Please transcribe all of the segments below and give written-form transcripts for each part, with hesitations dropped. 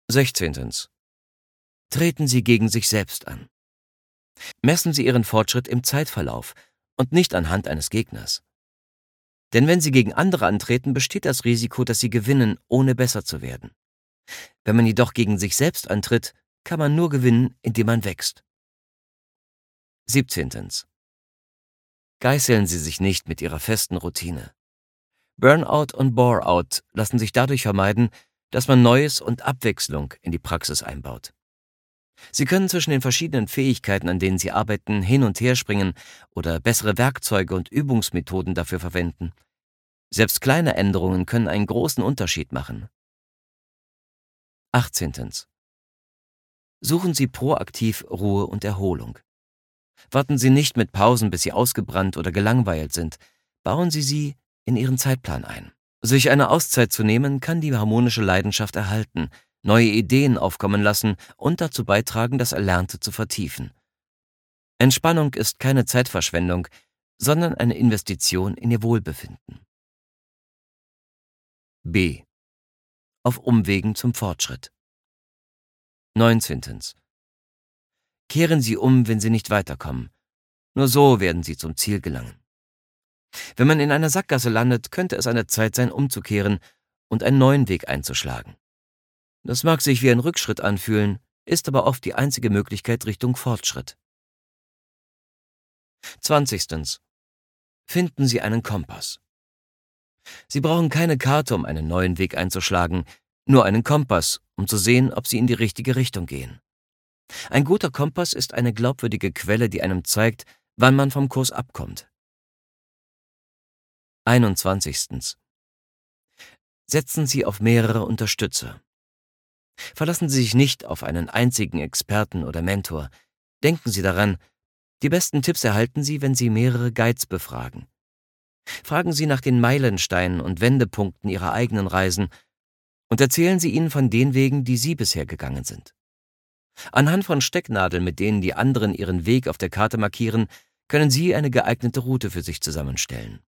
16. Treten Sie gegen sich selbst an. Messen Sie Ihren Fortschritt im Zeitverlauf und nicht anhand eines Gegners. Denn wenn Sie gegen andere antreten, besteht das Risiko, dass Sie gewinnen, ohne besser zu werden. Wenn man jedoch gegen sich selbst antritt, kann man nur gewinnen, indem man wächst. 17. Geißeln Sie sich nicht mit Ihrer festen Routine. Burnout und Bore-out lassen sich dadurch vermeiden, dass man Neues und Abwechslung in die Praxis einbaut. Sie können zwischen den verschiedenen Fähigkeiten, an denen Sie arbeiten, hin und her springen oder bessere Werkzeuge und Übungsmethoden dafür verwenden. Selbst kleine Änderungen können einen großen Unterschied machen. 18. Suchen Sie proaktiv Ruhe und Erholung. Warten Sie nicht mit Pausen, bis Sie ausgebrannt oder gelangweilt sind. Bauen Sie sie in Ihren Zeitplan ein. Sich eine Auszeit zu nehmen, kann die harmonische Leidenschaft erhalten, neue Ideen aufkommen lassen und dazu beitragen, das Erlernte zu vertiefen. Entspannung ist keine Zeitverschwendung, sondern eine Investition in Ihr Wohlbefinden. B. Auf Umwegen zum Fortschritt. 19. Kehren Sie um, wenn Sie nicht weiterkommen. Nur so werden Sie zum Ziel gelangen. Wenn man in einer Sackgasse landet, könnte es an der Zeit sein, umzukehren und einen neuen Weg einzuschlagen. Das mag sich wie ein Rückschritt anfühlen, ist aber oft die einzige Möglichkeit Richtung Fortschritt. 20. Finden Sie einen Kompass. Sie brauchen keine Karte, um einen neuen Weg einzuschlagen, nur einen Kompass, um zu sehen, ob Sie in die richtige Richtung gehen. Ein guter Kompass ist eine glaubwürdige Quelle, die einem zeigt, wann man vom Kurs abkommt. 21. Setzen Sie auf mehrere Unterstützer. Verlassen Sie sich nicht auf einen einzigen Experten oder Mentor. Denken Sie daran, die besten Tipps erhalten Sie, wenn Sie mehrere Guides befragen. Fragen Sie nach den Meilensteinen und Wendepunkten Ihrer eigenen Reisen und erzählen Sie ihnen von den Wegen, die Sie bisher gegangen sind. Anhand von Stecknadeln, mit denen die anderen ihren Weg auf der Karte markieren, können Sie eine geeignete Route für sich zusammenstellen.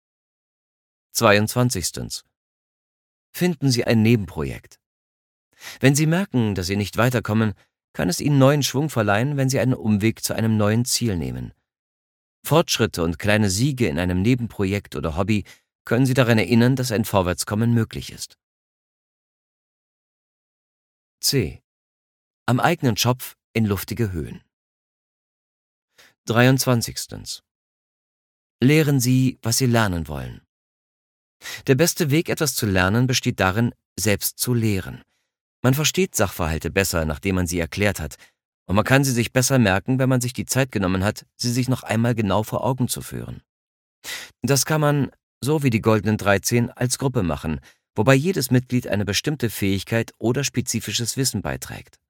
22. Finden Sie ein Nebenprojekt. Wenn Sie merken, dass Sie nicht weiterkommen, kann es Ihnen neuen Schwung verleihen, wenn Sie einen Umweg zu einem neuen Ziel nehmen. Fortschritte und kleine Siege in einem Nebenprojekt oder Hobby können Sie daran erinnern, dass ein Vorwärtskommen möglich ist. C. Am eigenen Schopf in luftige Höhen. 23. Lehren Sie, was Sie lernen wollen. Der beste Weg, etwas zu lernen, besteht darin, selbst zu lehren. Man versteht Sachverhalte besser, nachdem man sie erklärt hat, und man kann sie sich besser merken, wenn man sich die Zeit genommen hat, sie sich noch einmal genau vor Augen zu führen. Das kann man, so wie die Goldenen 13, als Gruppe machen, wobei jedes Mitglied eine bestimmte Fähigkeit oder spezifisches Wissen beiträgt.